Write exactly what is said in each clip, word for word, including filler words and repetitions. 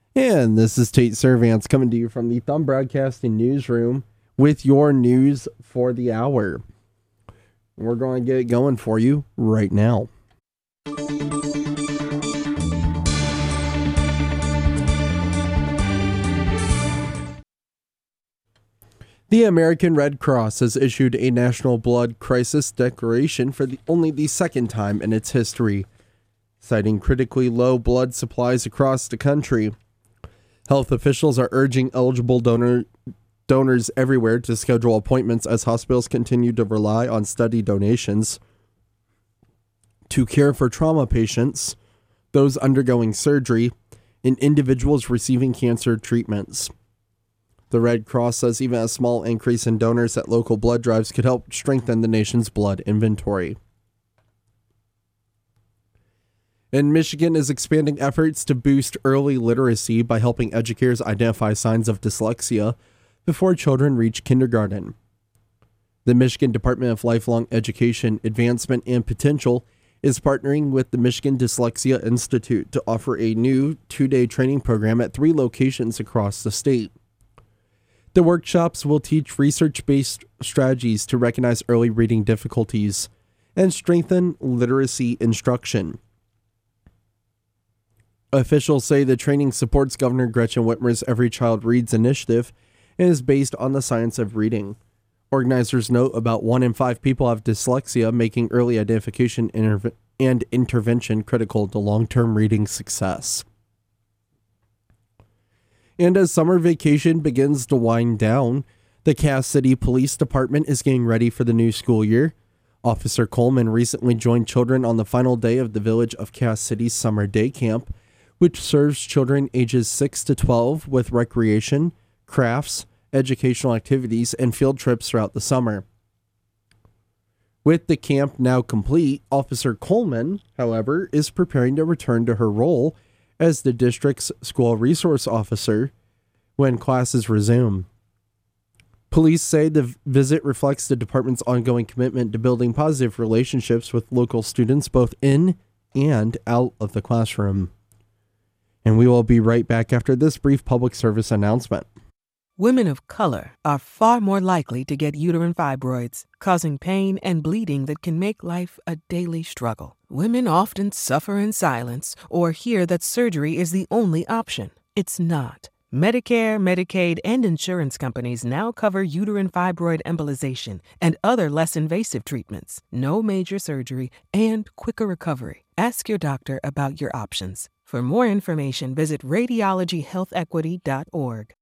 And this is Tate Servants coming to you from the Thumb Broadcasting Newsroom with your news for the hour. We're going to get it going for you right now. The American Red Cross has issued a national blood crisis declaration for the, only the second time in its history, citing critically low blood supplies across the country. Health officials are urging eligible donor, donors everywhere to schedule appointments as hospitals continue to rely on steady donations to care for trauma patients, those undergoing surgery, and individuals receiving cancer treatments. The Red Cross says even a small increase in donors at local blood drives could help strengthen the nation's blood inventory. And Michigan is expanding efforts to boost early literacy by helping educators identify signs of dyslexia before children reach kindergarten. The Michigan Department of Lifelong Education, Advancement, and Potential is partnering with the Michigan Dyslexia Institute to offer a new two-day training program at three locations across the state. The workshops will teach research-based strategies to recognize early reading difficulties and strengthen literacy instruction. Officials say the training supports Governor Gretchen Whitmer's Every Child Reads initiative and is based on the science of reading. Organizers note about one in five people have dyslexia, making early identification interve- and intervention critical to long-term reading success. And as summer vacation begins to wind down, the Cass City Police Department is getting ready for the new school year. Officer Coleman recently joined children on the final day of the Village of Cass City's summer day camp, which serves children ages six to twelve with recreation, crafts, educational activities, and field trips throughout the summer. With the camp now complete, Officer Coleman, however, is preparing to return to her role as the district's school resource officer when classes resume. Police say the visit reflects the department's ongoing commitment to building positive relationships with local students both in and out of the classroom. And we will be right back after this brief public service announcement. Women of color are far more likely to get uterine fibroids, causing pain and bleeding that can make life a daily struggle. Women often suffer in silence or hear that surgery is the only option. It's not. Medicare, Medicaid, and insurance companies now cover uterine fibroid embolization and other less invasive treatments. No major surgery and quicker recovery. Ask your doctor about your options. For more information, visit radiology health equity dot org.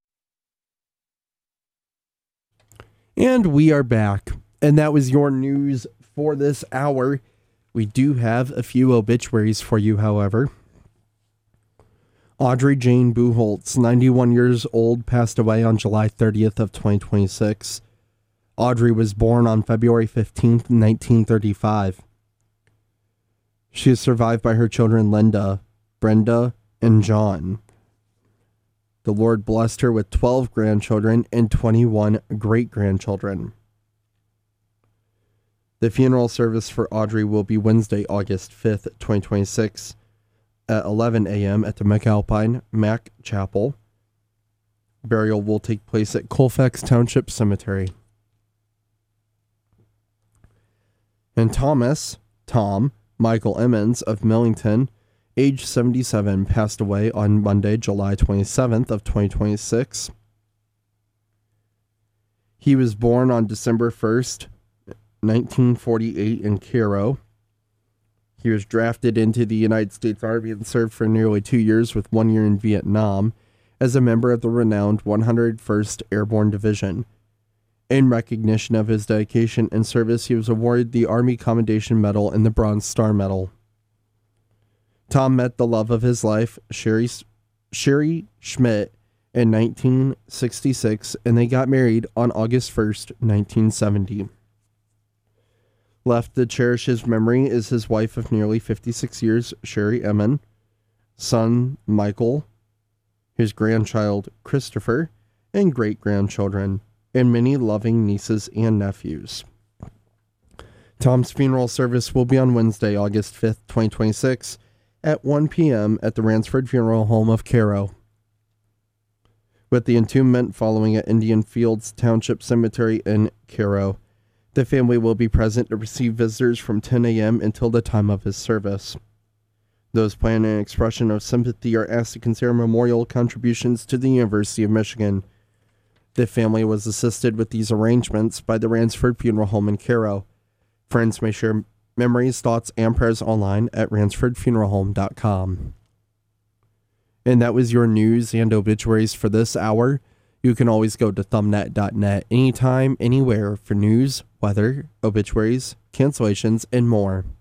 And we are back. And that was your news for this hour. We do have a few obituaries for you, however. Audrey Jane Buchholz, ninety-one years old, passed away on July thirtieth of twenty twenty-six. Audrey was born on February fifteenth, nineteen thirty-five. She is survived by her children Linda, Brenda, and John. The Lord blessed her with twelve grandchildren and twenty-one great-grandchildren. The funeral service for Audrey will be Wednesday, August fifth, twenty twenty-six at eleven a.m. at the McAlpine Mac Chapel. Burial will take place at Colfax Township Cemetery. And Thomas, Tom, Michael Emmons of Millington, age seventy-seven, passed away on Monday, July twenty-seventh of twenty twenty-six. He was born on December first, nineteen forty-eight in Cairo. He was drafted into the United States Army and served for nearly two years with one year in Vietnam as a member of the renowned one hundred first Airborne Division. In recognition of his dedication and service, he was awarded the Army Commendation Medal and the Bronze Star Medal. Tom met the love of his life, Sherry, Sherry Schmidt, in nineteen sixty-six, and they got married on August first, nineteen seventy. Left to cherish his memory is his wife of nearly fifty-six years, Sherry Emmon, son Michael, his grandchild Christopher, and great-grandchildren, and many loving nieces and nephews. Tom's funeral service will be on Wednesday, August fifth, twenty twenty-six, at one p.m. at the Ransford Funeral Home of Cairo. with the entombment following at Indian Fields Township Cemetery in Cairo. The family will be present to receive visitors from ten a.m. until the time of his service. Those planning an expression of sympathy are asked to consider memorial contributions to the University of Michigan. The family was assisted with these arrangements by the Ransford Funeral Home in Cairo. Friends may share memories, thoughts, and prayers online at ransford funeral home dot com. And that was your news and obituaries for this hour. You can always go to thumbnet dot net anytime, anywhere for news, weather, obituaries, cancellations, and more.